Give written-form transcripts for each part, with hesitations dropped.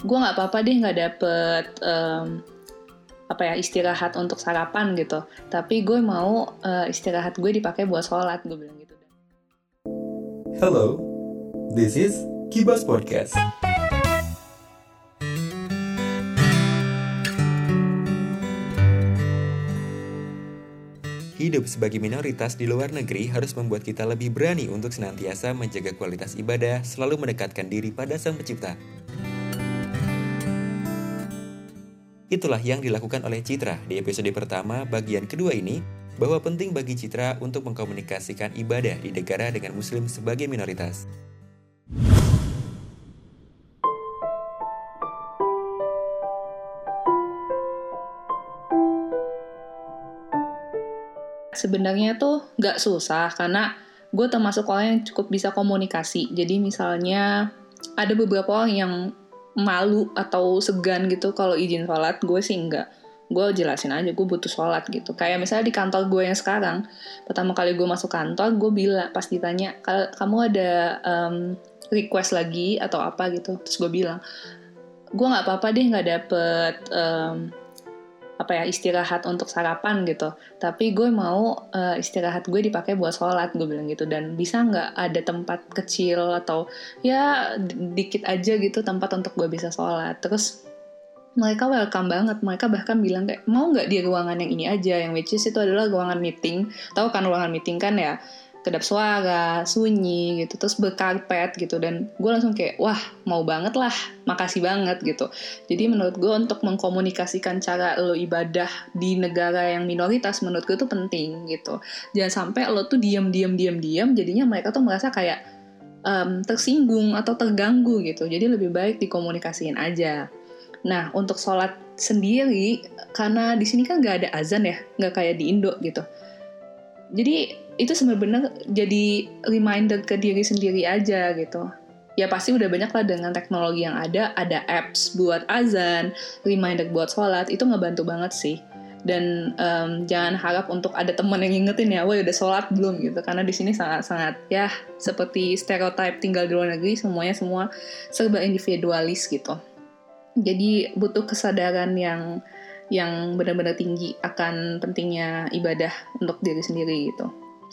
gue nggak apa-apa deh nggak dapet istirahat untuk sarapan gitu, tapi gue mau istirahat gue dipakai buat sholat, gue bilang gitu. Hello, this is Kibas Podcast. Hidup sebagai minoritas di luar negeri harus membuat kita lebih berani untuk senantiasa menjaga kualitas ibadah, selalu mendekatkan diri pada Sang Pencipta. Itulah yang dilakukan oleh Citra di episode pertama bagian kedua ini, bahwa penting bagi Citra untuk mengkomunikasikan ibadah di negara dengan Muslim sebagai minoritas. Sebenarnya tuh nggak susah, karena gue termasuk orang yang cukup bisa komunikasi. Jadi misalnya ada beberapa orang yang malu atau segan gitu kalau izin sholat, gue sih enggak. Gue jelasin aja, gue butuh sholat gitu. Kayak misalnya di kantor gue yang sekarang, pertama kali gue masuk kantor, gue bilang, pas ditanya, kamu ada request lagi atau apa gitu, terus gue bilang, gue nggak apa-apa deh nggak dapet istirahat untuk sarapan gitu, tapi gue mau istirahat gue dipakai buat sholat, gue bilang gitu. Dan bisa nggak ada tempat kecil atau ya dikit aja gitu tempat untuk gue bisa sholat. Terus mereka welcome banget, mereka bahkan bilang kayak mau nggak di ruangan yang ini aja, yang which is itu adalah ruangan meeting. Tahu kan ruangan meeting kan ya, kedap suara, sunyi gitu, terus berkarpet gitu. Dan gue langsung kayak, wah mau banget lah, makasih banget gitu. Jadi menurut gue untuk mengkomunikasikan cara lo ibadah di negara yang minoritas, menurut gue itu penting gitu. Jangan sampai lo tuh diam, jadinya mereka tuh merasa kayak tersinggung atau terganggu gitu. Jadi lebih baik dikomunikasiin aja. Nah, untuk sholat sendiri, karena di sini kan nggak ada azan ya, nggak kayak di Indo gitu. Jadi itu sebenarnya jadi reminder ke diri sendiri aja gitu. Ya pasti udah banyak lah dengan teknologi yang ada apps buat azan, reminder buat sholat, itu ngebantu banget sih. Dan jangan harap untuk ada teman yang ngingetin ya, wah udah sholat belum gitu. Karena di sini sangat-sangat ya seperti stereotype tinggal di luar negeri, semuanya semua serba individualis gitu. Jadi butuh kesadaran yang benar-benar tinggi akan pentingnya ibadah untuk diri sendiri gitu.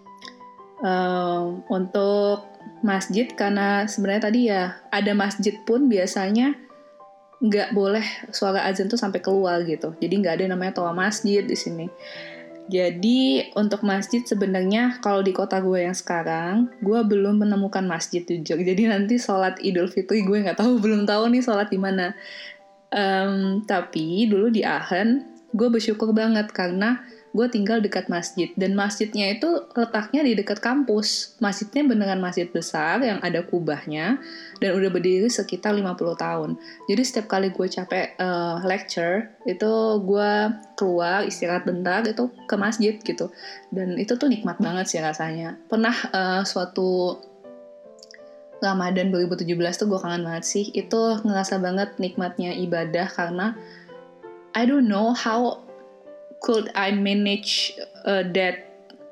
Untuk masjid, karena sebenarnya tadi ya ada masjid pun biasanya nggak boleh suara azan tuh sampai keluar gitu. Jadi nggak ada namanya toa masjid di sini. Jadi untuk masjid sebenarnya kalau di kota gue yang sekarang, gue belum menemukan masjid jujur. Jadi nanti sholat Idul Fitri gue nggak tahu, belum tahu nih sholat di mana. Tapi dulu di Aachen gue bersyukur banget karena gue tinggal dekat masjid, dan masjidnya itu letaknya di dekat kampus. Masjidnya beneran masjid besar yang ada kubahnya dan udah berdiri sekitar 50 tahun. Jadi setiap kali gue capek lecture itu gue keluar istirahat bentar itu ke masjid gitu, dan itu tuh nikmat banget sih rasanya. Pernah suatu Ramadan 2017 tuh gue kangen banget sih. Itu ngerasa banget nikmatnya ibadah karena I don't know how could I manage that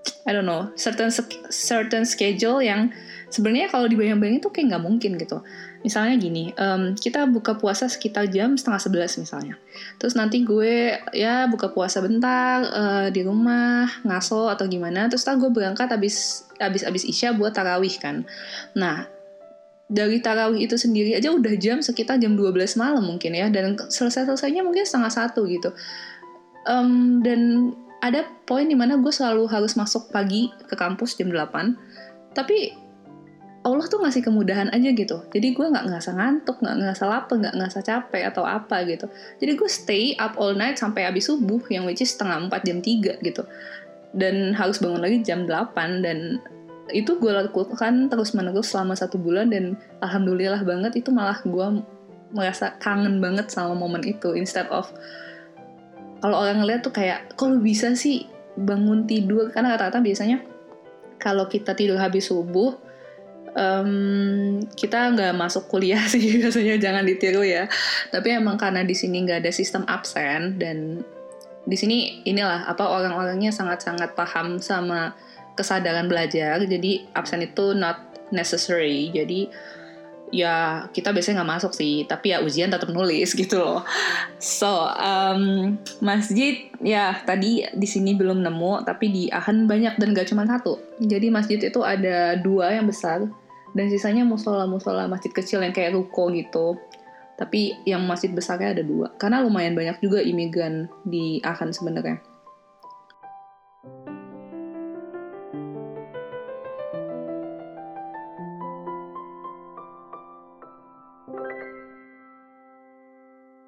certain schedule yang sebenarnya kalau dibayang-bayangin tuh kayak nggak mungkin gitu. Misalnya gini, kita buka puasa sekitar jam 10:30 misalnya. Terus nanti gue ya buka puasa bentar di rumah ngaso atau gimana. Terus gue berangkat abis isya buat tarawih kan. Nah, dari tarawih itu sendiri aja udah sekitar jam 12 malam mungkin ya, dan selesainya mungkin 12:30 gitu. Dan ada poin dimana gue selalu harus masuk pagi ke kampus jam 8, tapi Allah tuh ngasih kemudahan aja gitu. Jadi gue gak ngerasa ngantuk, gak ngerasa lapar, gak ngerasa capek atau apa gitu. Jadi gue stay up all night sampai habis subuh, yang which is 3:30 jam 3 gitu. Dan harus bangun lagi jam 8, dan itu gue lakukan terus-menerus selama 1 bulan, dan alhamdulillah banget itu malah gue merasa kangen banget sama momen itu. Instead of kalau orang ngeliat tuh kayak, kok lu bisa sih bangun tidur? Karena rata-rata biasanya kalau kita tidur habis subuh, kita nggak masuk kuliah sih biasanya, jangan ditiru ya. Tapi emang karena di sini nggak ada sistem absen, dan di sini inilah orang-orangnya sangat-sangat paham sama kesadaran belajar. Jadi absen itu not necessary. Jadi ya kita biasanya nggak masuk sih, tapi ya ujian tetap nulis gitu loh. So masjid ya tadi di sini belum nemu, tapi di Aachen banyak dan gak cuma satu. Jadi masjid itu ada 2 yang besar dan sisanya musola masjid kecil yang kayak ruko gitu. Tapi yang masjid besarnya ada 2 karena lumayan banyak juga imigran di Aachen sebenarnya.